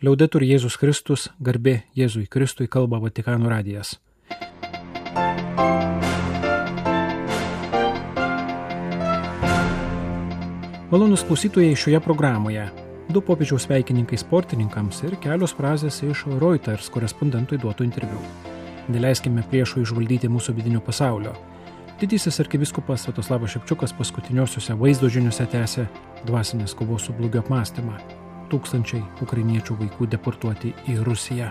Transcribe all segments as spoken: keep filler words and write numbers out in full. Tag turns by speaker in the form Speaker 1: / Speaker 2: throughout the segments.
Speaker 1: Liaudetur Jėzus Kristus, garbė Jėzui Kristui, kalba Vatikano radijas. Malonūs klausytojai, šioje programoje du popiežiaus sveikininkai sportininkams ir kelios frazės iš Reuters korespondentui duotų interviu. Neleiskime priešų išvaldyti mūsų vidinio pasaulio. Didysis arkivyskupas Sviatoslavas Ševčiukas paskutiniosiuose vaizdo žiniuose tęsė dvasinės kovos su blogiu apmąstymą. Tūkstančiai ukrainiečių vaikų deportuoti į Rusiją.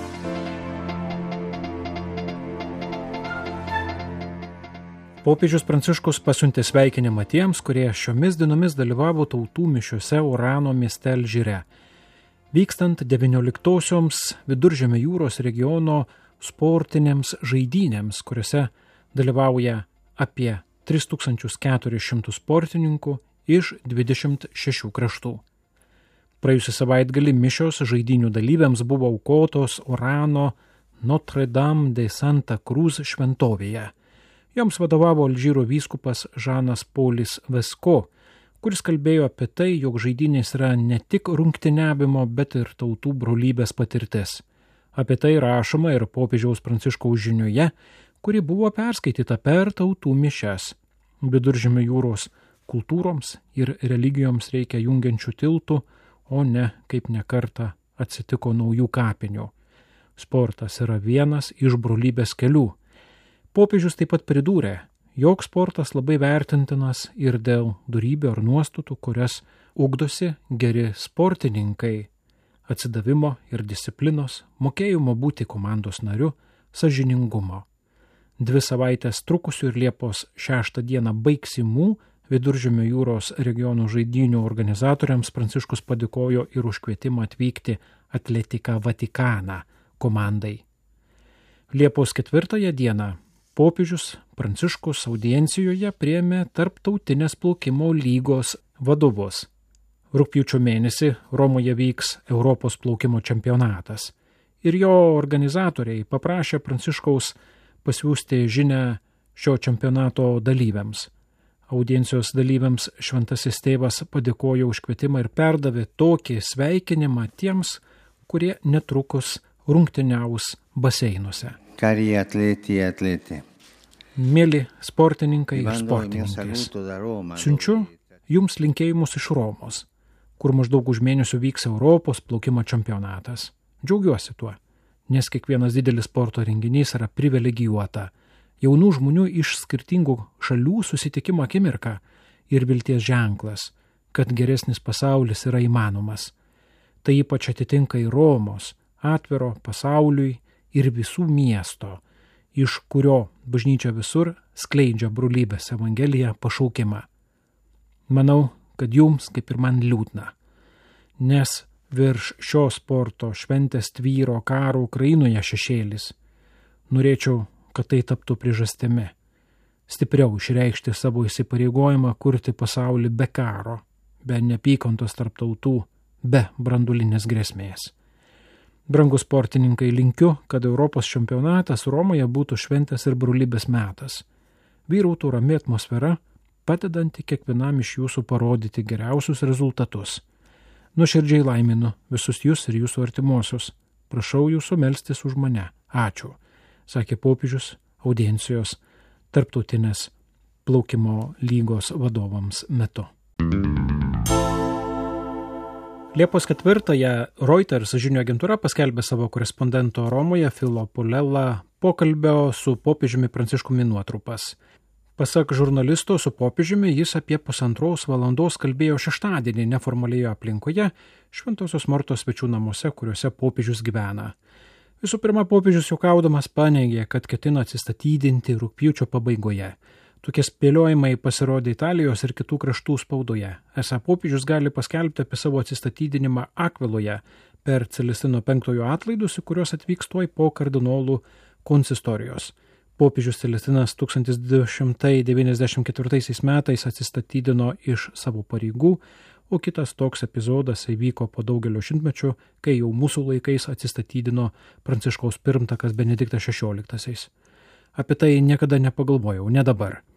Speaker 1: Popiežius Pranciškus pasiuntė sveikinimą tiems, kurie šiomis dienomis dalyvavo tautų mišiose Orano mieste Alžyre, vykstant devynioliktosioms Viduržemio jūros regiono sportinėms žaidynėms, kuriuose dalyvauja apie tris tūkstančius keturis šimtus sportininkų iš dvidešimt šešių kraštų. Praėjusį savaitgalį mišios žaidynių dalyviams buvo aukotos Orano Notre Dame de Santa Cruz šventovėje. Joms vadovavo Alžyro vyskupas Žanas Polis Vesko, kuris kalbėjo apie tai, jog žaidynės yra ne tik rungtyniavimo, bet ir tautų brolybės patirtis. Apie tai rašoma ir popiežiaus Pranciškaus žinioje, kuri buvo perskaityta per tautų mišias. Viduržemio jūros kultūroms ir religijoms reikia jungiančių tiltų, o ne, kaip nekartą atsitiko, naujų kapinių. Sportas yra vienas iš brolybės kelių. Popiežius taip pat pridūrė, jog sportas labai vertintinas ir dėl dorybių ar nuostatų, kurias ugdosi geri sportininkai, atsidavimo ir disciplinos, mokėjimo būti komandos nariu, sąžiningumo. Dvi savaitės trukusių ir Liepos šeštą dieną baigsimų Viduržemio jūros regionų žaidynių organizatoriams Pranciškus padėkojo ir už kvietimą atvykti Atletika Vatikaną komandai. Liepos ketvirtąją dieną popiežius Pranciškus audiencijoje priėmė Tarptautinės plaukimo lygos vadovus. Rugpjūčio mėnesį Romoje vyks Europos plaukimo čempionatas ir jo organizatoriai paprašė Pranciškaus pasiųsti žinią šio čempionato dalyviams. Audiencijos dalyviams šventasis tėvas padėkojo už kvietimą ir perdavė tokį sveikinimą tiems, kurie netrukus rungtyniaus baseinuose.
Speaker 2: Cari atleti e atlete.
Speaker 1: Mėly sportininkai ir sportininkės, siunčiu jums linkėjimus iš Romos, kur maždaug už mėnesio vyks Europos plaukimo čempionatas. Džiaugiuosi tuo, nes kiekvienas didelis sporto renginys yra privilegijuota. Jaunų žmonių iš skirtingų šalių susitikimo akimirka ir vilties ženklas, kad geresnis pasaulis yra įmanomas. Tai ypač atitinka į Romos, atviro pasauliui ir visų miesto, iš kurio bažnyčia visur skleidžia brolybės evangeliją pašaukimą. Manau, kad jums, kaip ir man, liūdna, nes virš šio sporto šventės tvyro karo Ukrainoje šešėlis. Norėčiau, kad tai taptų priežastimi stipriau išreikšti savo įsipareigojimą kurti pasaulį be karo, be neapykantos tarp tautų, be branduolinės grėsmės. Brangus sportininkai, linkiu, kad Europos čempionatas Romoje būtų šventės ir brolybės metas. Vyrautų rami atmosfera, padedanti kiekvienam iš jūsų parodyti geriausius rezultatus. Nuoširdžiai laiminu visus jūs ir jūsų artimuosius. Prašau jūsų melstis už mane. Ačiū, sakė popiežius audiencijos Tarptautinės plaukimo lygos vadovams metu. Liepos ketvirtąją Reuters žinių agentūra paskelbė savo korespondento Romoje Filo Polella pokalbio su popiežiumi Pranciškumi nuotrupas. Pasak žurnalisto, su popiežiumi jis apie pusantros valandos kalbėjo šeštadienį neformalioje aplinkoje Šventosios Mortos svečių namuose, kuriuose popiežius gyvena. Visų pirma, popiežius juokaudamas paneigė, kad ketina atsistatydinti rugpjūčio pabaigoje. Tokie spėliojimai pasirodė Italijos ir kitų kraštų spaudoje. Esą popiežius gali paskelbti apie savo atsistatydinimą Akviloje per Celestino penktojo atlaidus, į kuriuos atvyks tuoj po kardinolų konsistorijos. Popiežius Celestinas tūkstantis du šimtai devyniasdešimt ketvirtaisiais metais atsistatydino iš savo pareigų, o kitas toks epizodas įvyko po daugelio šimtmečių, kai jau mūsų laikais atsistatydino Pranciškaus pirmtakas Benediktas šešioliktasis. Apie tai niekada nepagalvojau, ne dabar.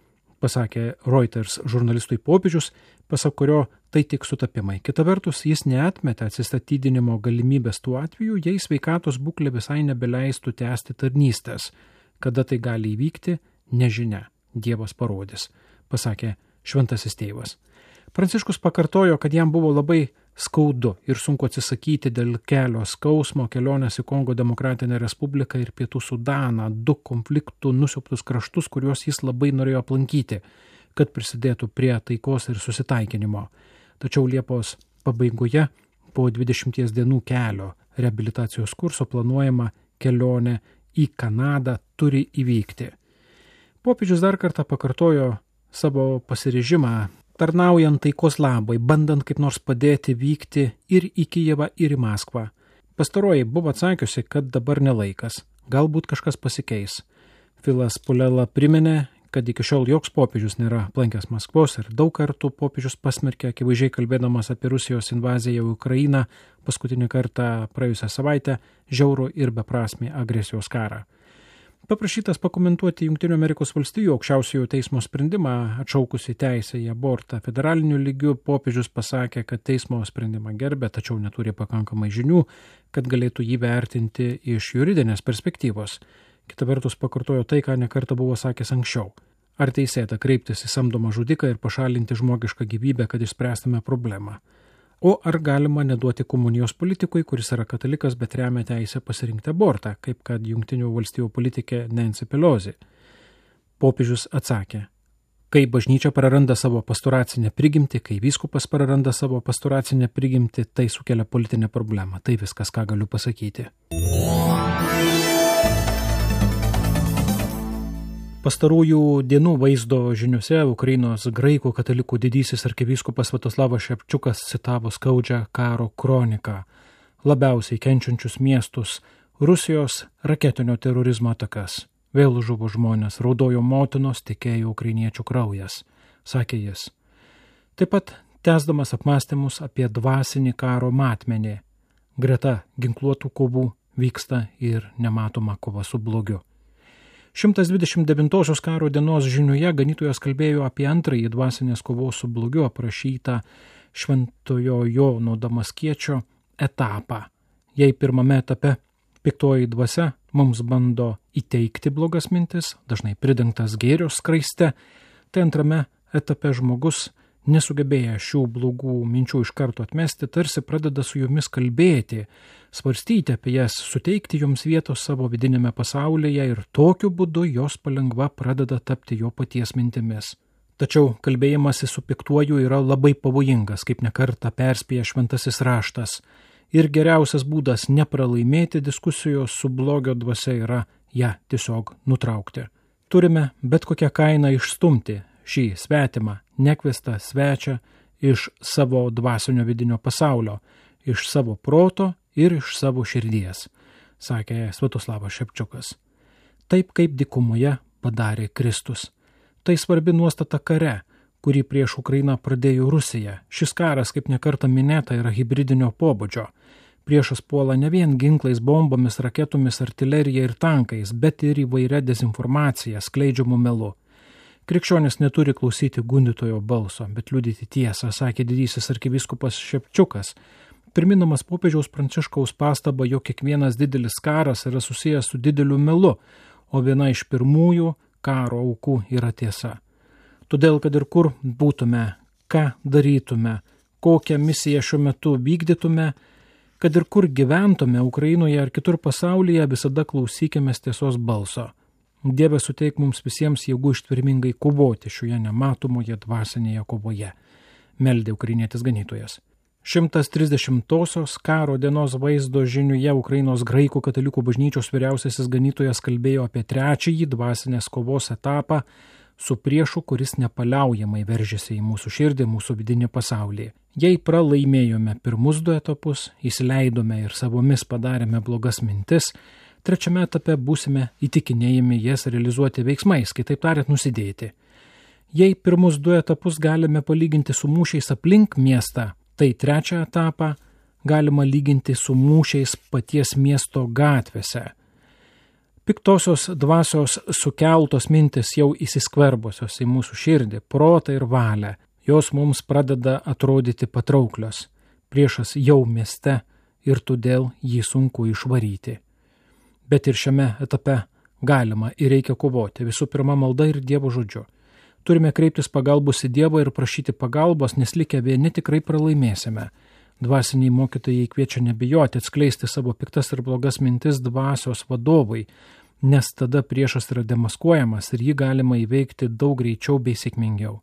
Speaker 1: pasakė Reuters žurnalistui popiežius, pasak kurio tai tik sutapimai. Kita vertus, jis neatmetė atsistatydinimo galimybės tuo atveju, jei sveikatos būklė visai nebeleistų tęsti tarnystės. Kada tai gali įvykti, nežinia, Dievas parodys, pasakė šventasis tėvas. Pranciškus pakartojo, kad jam buvo labai skaudu ir sunku atsisakyti dėl kelio skausmo kelionės į Kongo Demokratinę Respubliką ir Pietų Sudaną, du konfliktų nusiaubtus kraštus, kuriuos jis labai norėjo aplankyti, kad prisidėtų prie taikos ir susitaikinimo. Tačiau Liepos pabaigoje, po dvidešimties dienų kelio reabilitacijos kurso planuojama kelionė į Kanadą turi įvykti. Popiežius dar kartą pakartojo savo pasiryžimą tarnaujant taikos labai, bandant kaip nors padėti vykti ir į Kijevą, ir į Maskvą. Pastaroji buvo atsakiusi, kad dabar nelaikas, galbūt kažkas pasikeis. Filas Pulela priminė, kad iki šiol joks popiežius nėra aplankęs Maskvos ir daug kartų popiežius pasmerkė, akivaizdžiai kalbėdamas apie Rusijos invaziją į Ukrainą, paskutinį kartą praėjusią savaitę, žiaurų ir beprasmį agresijos karą. Paprašytas pakomentuoti Jungtinių Amerikos valstijų aukščiausiojo teismo sprendimą atšaukusi teisę į abortą federaliniu lygiu, popiežius pasakė, kad teismo sprendimą gerbė, tačiau neturi pakankamai žinių, kad galėtų jį vertinti iš juridinės perspektyvos. Kita vertus pakartojo tai, ką nekartą buvo sakęs anksčiau. Ar teisėta kreiptis į samdomą žudiką ir pašalinti žmogišką gyvybę, kad išspręstume problemą? O ar galima neduoti komunijos politikui, kuris yra katalikas, bet remia teisę pasirinkti abortą, kaip kad Jungtinių valstijų politikė Nancy Pelosi? Popiežius atsakė, kai bažnyčia praranda savo pastoracinę prigimtį, kai vyskupas praranda savo pastoracinę prigimtį, tai sukelia politinę problemą. Tai viskas, ką galiu pasakyti. Pastarųjų dienų vaizdo žiniuose Ukrainos graikų katalikų didysis arkivyskupas Sviatoslavas Šepčiukas citavo skaudžią karo kroniką, labiausiai kenčiančius miestus, Rusijos raketinio terorizmo atakas. Vėl žuvo žmonės, raudojo motinos, tekėjo ukrainiečių kraujas, sakė jis. Taip pat tęsdamas apmąstymus apie dvasinį karo matmenį, greta ginkluotų kovų vyksta ir nematoma kova su blogiu. šimtas dvidešimt devintosios karo dienos žiniuje ganytojas kalbėjo apie antrąjį dvasinės kovos su blogiu aprašytą Šventojo Jono Damaskiečio etapą. Jei pirmame etape piktoji dvasia mums bando įteikti blogas mintis, dažnai pridengtas gėrio skraiste, tai antrame etape žmogus, nesugebėjęs šių blogų minčių iš karto atmesti, tarsi pradeda su jomis kalbėti, svarstyti apie jas, suteikti joms vietos savo vidinėme pasaulyje ir tokiu būdu jos palengva pradeda tapti jo paties mintimis. Tačiau kalbėjimasis su piktuoju yra labai pavojingas, kaip nekartą perspėja šventasis raštas. Ir geriausias būdas nepralaimėti diskusijos su blogio dvasia yra ją tiesiog nutraukti. Turime bet kokią kainą išstumti šį svetimą, nekvestą svečią iš savo dvasinio vidinio pasaulio, iš savo proto ir iš savo širdies, sakė Sviatoslavas Šepčiukas. Taip kaip dykumoje padarė Kristus. Tai svarbi nuostata kare, kurį prieš Ukrainą pradėjo Rusija. Šis karas, kaip nekartą minėta, yra hibridinio pobūdžio. Priešas puola ne vien ginklais, bombomis, raketomis, artilerija ir tankais, bet ir įvairia dezinformacija, skleidžiamu melu. Krikščionis neturi klausyti gundytojo balso, bet liudyti tiesą, sakė didysis arkivyskupas Šepčiukas, priminamas popiežiaus Pranciškaus pastabą, jog kiekvienas didelis karas yra susijęs su dideliu melu, o viena iš pirmųjų karo aukų yra tiesa. Todėl, kad ir kur būtume, ką darytume, kokią misiją šiuo metu vykdytume, kad ir kur gyventume Ukrainoje ar kitur pasaulyje, visada klausykime tiesos balso. Dieve suteik mums visiems jėgų ištvermingai kovoti šioje nematomoje dvasinėje kovoje, meldė ukrainietis ganytojas. šimtas trisdešimtosios karo dienos vaizdo žiniuje Ukrainos graikų katalikų bažnyčios vyriausiasis ganytojas kalbėjo apie trečiąjį dvasinės kovos etapą su priešu, kuris nepaliaujamai veržėsi į mūsų širdį, mūsų vidinį pasaulį. Jei pralaimėjome pirmus du etapus, įsileidome ir savomis padarėme blogas mintis, trečiame etape būsime įtikinėjami jas realizuoti veiksmais, kitaip tariant nusidėti. Jei pirmus du etapus galime palyginti su mūšiais aplink miestą, tai trečią etapą galima lyginti su mūšiais paties miesto gatvėse. Piktosios dvasios sukeltos mintis jau įsiskverbusios į mūsų širdį, protą ir valią. Jos mums pradeda atrodyti patrauklios. Priešas jau mieste ir todėl jį sunku išvaryti. Bet ir šiame etape galima ir reikia kovoti. Visų pirma, malda ir Dievo žodžiu. Turime kreiptis pagalbos į Dievą ir prašyti pagalbos, nes likę vieni tikrai pralaimėsime. Dvasiniai mokytojai kviečia nebijoti, atskleisti savo piktas ir blogas mintis dvasios vadovai, nes tada priešas yra demaskuojamas ir jį galima įveikti daug greičiau bei sėkmingiau.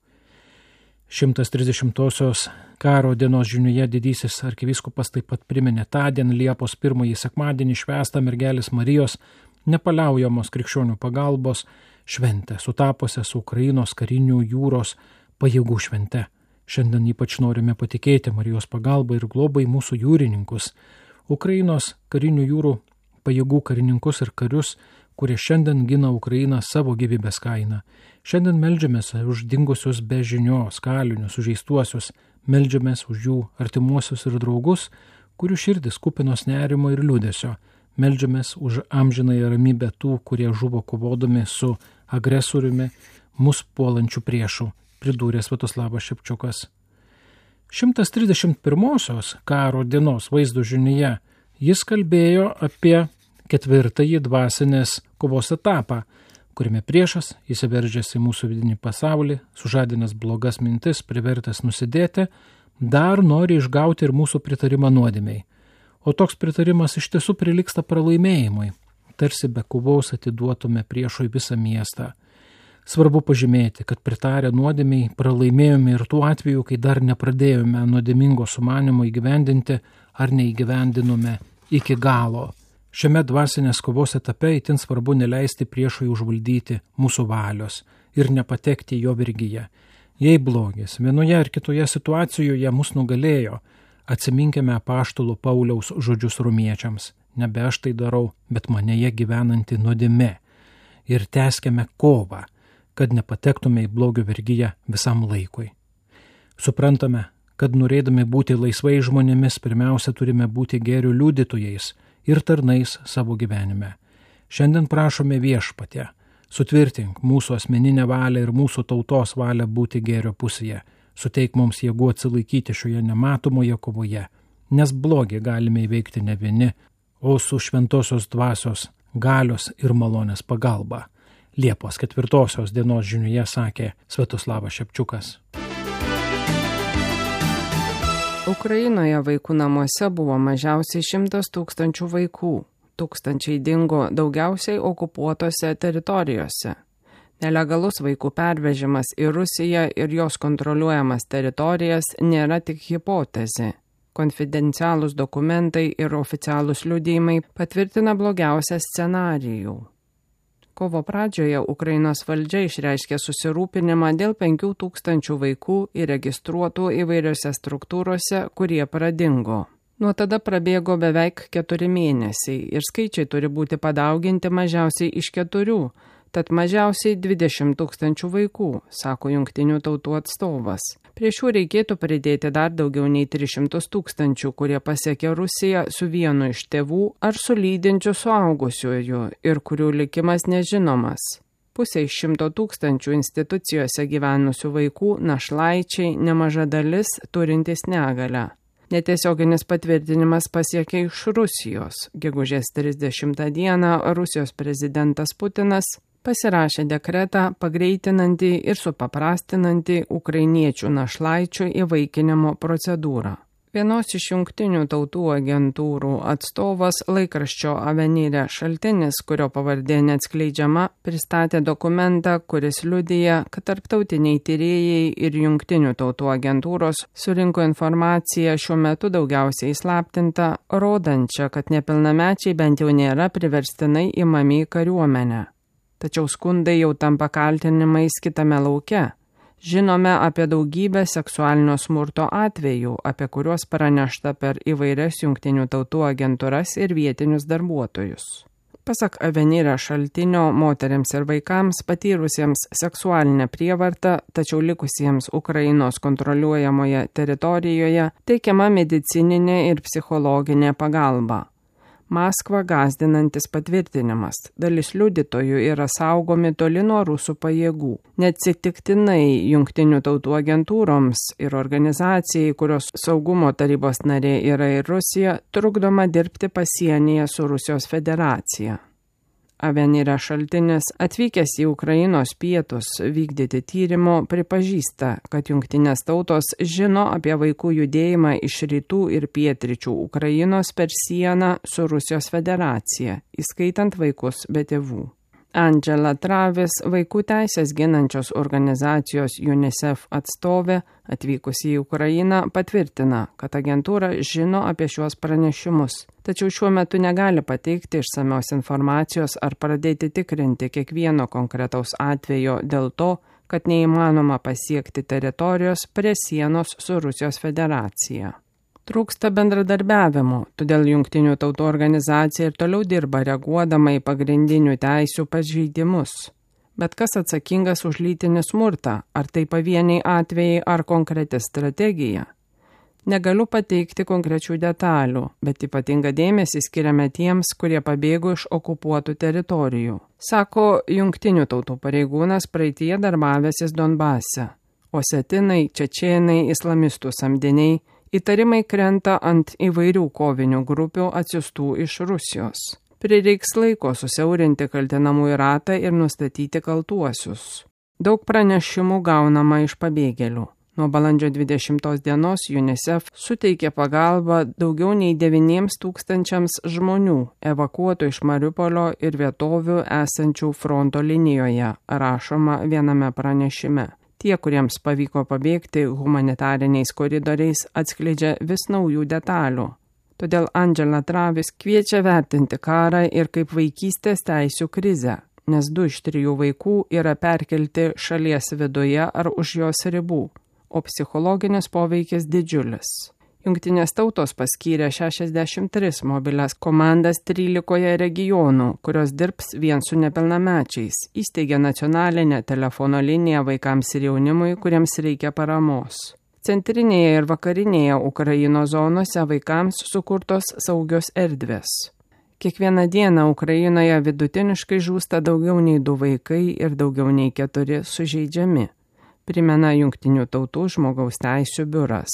Speaker 1: šimtas trisdešimtosios karo dienos žiniuje didysis arkivyskupas taip pat priminė tądien Liepos pirmąjį sekmadienį švęstą mergelės Marijos nepaliaujamos krikščionių pagalbos šventę, sutapusią su Ukrainos karinių jūros pajėgų švente. Šiandien ypač norime patikėti Marijos pagalbą ir globai mūsų jūrininkus, Ukrainos karinių jūrų pajėgų karininkus ir karius, kurie šiandien gina Ukrainą savo gyvybės kainą. Šiandien meldžiamės už dingusius be žinios, kalinius, sužeistuosius, meldžiamės už jų artimuosius ir draugus, kurių širdis kupinos nerimo ir liūdesio. Meldžiamės už amžinąją ramybę tų, kurie žuvo kovodami su agresoriumi, mus puolančių priešų, pridūrė Sviatoslavas Šepčiukas. šimtas trisdešimt pirmosios karo dienos vaizdo žiniuje jis kalbėjo apie ketvirtąjį dvasinės kovos etapą, kuriame priešas įsiveržęs į mūsų vidinį pasaulį, sužadinęs blogas mintis, privertęs nusidėti, dar nori išgauti ir mūsų pritarimą nuodėmei. O toks pritarimas iš tiesų prilygsta pralaimėjimui, tarsi be kovos atiduotume priešui visą miestą. Svarbu pažymėti, kad pritarę nuodėmiai pralaimėjome ir tuo atveju, kai dar nepradėjome nuodėmingo sumanimo įgyvendinti ar neįgyvendinome iki galo. Šiame dvasinės kovos etape itin svarbu neleisti priešui užvaldyti mūsų valios ir nepatekti jo vergyje. Jei blogis vienoje ar kitoje situacijoje mus nugalėjo, atsiminkime apaštalo Pauliaus žodžius romiečiams. Nebe aš tai darau, bet manėje gyvenanti nuodėmė. Ir tęskime kovą, kad nepatektume į blogio vergyje visam laikui. Suprantame, kad norėdami būti laisvai žmonėmis, pirmiausia turime būti gėrio liudytojais ir tarnais savo gyvenime. Šiandien prašome Viešpatie, sutvirtink mūsų asmeninę valią ir mūsų tautos valią būti gėrio pusėje. Suteik mums jėgų atsilaikyti šioje nematomoje kovoje, nes blogį galime įveikti ne vieni, o su šventosios dvasios galios ir malonės pagalba. Liepos ketvirtosios dienos žiniuje sakė Sviatoslavas Šepčiukas.
Speaker 3: Ukrainoje vaikų namuose buvo mažiausiai šimtas tūkstančių vaikų. Tūkstančiai dingo daugiausiai okupuotose teritorijose. Nelegalus vaikų pervežimas į Rusiją ir jos kontroliuojamas teritorijas nėra tik hipotezė. Konfidencialūs dokumentai ir oficialūs liudijimai patvirtina blogiausią scenarijų. Kovo pradžioje Ukrainos valdžia išreiškė susirūpinimą dėl penkių tūkstančių vaikų įregistruotų įvairiose struktūrose, kurie pradingo. Nuo tada prabėgo beveik keturi mėnesiai ir skaičiai turi būti padauginti mažiausiai iš keturių, tad mažiausiai dvidešimt tūkstančių vaikų, sako Jungtinių tautų atstovas. Prie šių reikėtų pridėti dar daugiau nei tris šimtus tūkstančių, kurie pasiekė Rusiją su vienu iš tėvų ar su lydinčiu suaugusiuoju ir kurių likimas nežinomas. Pusė iš šimto tūkstančių institucijose gyvenusių vaikų našlaičiai, nemaža dalis turintys negalią. Netiesioginis patvirtinimas pasiekė iš Rusijos. Gegužės trisdešimtą dieną Rusijos prezidentas Putinas pasirašė dekretą pagreitinantį ir supaprastinantį ukrainiečių našlaičių įvaikinimo procedūrą. Vienos iš Jungtinių tautų agentūrų atstovas laikraščio Avenire šaltinis, kurio pavardė neatskleidžiama, pristatė dokumentą, kuris liudija, kad tarptautiniai tyrėjai ir Jungtinių tautų agentūros surinko informaciją šiuo metu daugiausiai įslaptinta, rodančią, kad nepilnamečiai bent jau nėra priverstinai imami į kariuomenę. Tačiau skundai jau tampa kaltinimais kitame lauke. Žinome apie daugybę seksualinio smurto atvejų, apie kuriuos pranešta per įvairias Jungtinių tautų agentūras ir vietinius darbuotojus. Pasak Avenire šaltinio, moteriams ir vaikams patyrusiems seksualinę prievartą, tačiau likusiems Ukrainos kontroliuojamoje teritorijoje teikiama medicininė ir psichologinė pagalba. Maskvą gąsdinantis patvirtinimas. Dalis liudytojų yra saugomi toli nuo rusų pajėgų. Neatsitiktinai Jungtinių tautų agentūroms ir organizacijai, kurios saugumo tarybos narė yra ir Rusija, trukdoma dirbti pasienyje su Rusijos federacija. Avenira šaltinis, atvykęs į Ukrainos pietus vykdyti tyrimo, pripažįsta, kad Jungtinės tautos žino apie vaikų judėjimą iš rytų ir pietryčių Ukrainos per sieną su Rusijos federacija, įskaitant vaikus be tėvų. Angela Travis, vaikų teisės ginančios organizacijos UNICEF atstovė, atvykusi į Ukrainą, patvirtina, kad agentūra žino apie šiuos pranešimus, tačiau šiuo metu negali pateikti išsamios informacijos ar pradėti tikrinti kiekvieno konkretaus atvejo dėl to, kad neįmanoma pasiekti teritorijos prie sienos su Rusijos federacija. Trūksta bendradarbiavimo, todėl Jungtinių tautų organizacija ir toliau dirba reaguodama į pagrindinių teisių pažeidimus. Bet kas atsakingas už lytinį smurtą, ar tai pavieniai atvejai ar konkreti strategija? Negaliu pateikti konkrečių detalių, bet ypatingą dėmesį skiriame tiems, kurie pabėgo iš okupuotų teritorijų, sako Jungtinių tautų pareigūnas praeityje darbavęsis Donbase. Osetinai, čečėnai, islamistų samdiniai, įtarimai krenta ant įvairių kovinių grupių atsiųstų iš Rusijos. Prireiks laiko susiaurinti kaltinamųjų ratą ir nustatyti kaltuosius. Daug pranešimų gaunama iš pabėgėlių. Nuo balandžio dvidešimtos dienos UNICEF suteikė pagalbą daugiau nei devyniems tūkstančiams žmonių evakuotų iš Mariupolio ir vietovių esančių fronto linijoje, rašoma viename pranešime. Tie, kuriems pavyko pabėgti humanitariniais koridoriais, atskleidžia vis naujų detalių. Todėl Angela Travis kviečia vertinti karą ir kaip vaikystės teisių krizę, nes du iš trijų vaikų yra perkelti šalies viduje ar už jos ribų, o psichologinis poveikis didžiulis. Jungtinės tautos paskyrė šešiasdešimt tris mobilias komandas trylikoje regionų, kurios dirbs vien su nepilnamečiais, įsteigė nacionalinę telefono liniją vaikams ir jaunimui, kuriems reikia paramos. Centrinėje ir vakarinėje Ukrainos zonose vaikams sukurtos saugios erdvės. Kiekvieną dieną Ukrainoje vidutiniškai žūsta daugiau nei du vaikai ir daugiau nei keturi sužeidžiami, primena Jungtinių tautų žmogaus teisių biuras.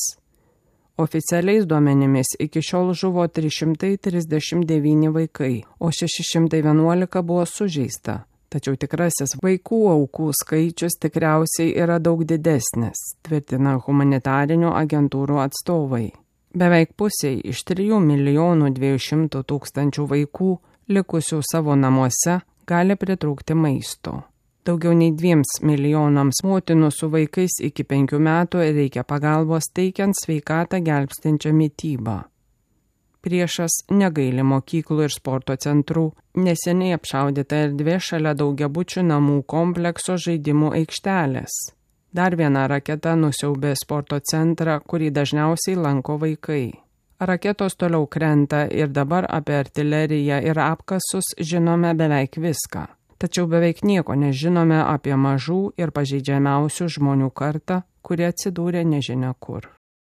Speaker 3: Oficialiais duomenimis iki šiol žuvo trys šimtai trisdešimt devyni vaikai, o šeši šimtai vienuolika buvo sužeista. Tačiau tikrasis vaikų aukų skaičius tikriausiai yra daug didesnis, tvirtina humanitarinių agentūrų atstovai. Beveik pusiai iš trijų milijonų dviejų šimtų tūkstančių vaikų, likusių savo namuose, gali pritrūkti maisto. Daugiau nei dviems milijonams motinų su vaikais iki penkių metų reikia pagalbos teikiant sveikatą gelbstinčią mitybą. Priešas negaili mokyklų ir sporto centrų, neseniai apšaudyta erdvė šalia daugiabučių namų komplekso žaidimų aikštelės. Dar viena raketa nusiaubė sporto centrą, kurį dažniausiai lanko vaikai. Raketos toliau krenta ir dabar apie artileriją ir apkasus žinome beveik viską. Tačiau beveik nieko nežinome apie mažų ir pažeidžiamiausių žmonių kartą, kurie atsidūrė nežinia kur.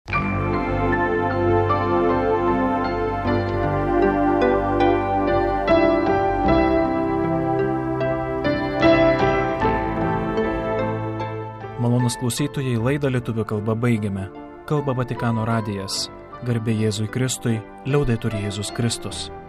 Speaker 1: Malonūs klausytojai, laidą lietuvių kalba baigiame. Kalba Vatikano radijas. Garbė Jėzui Kristui, liaudetur Jėzus Kristus.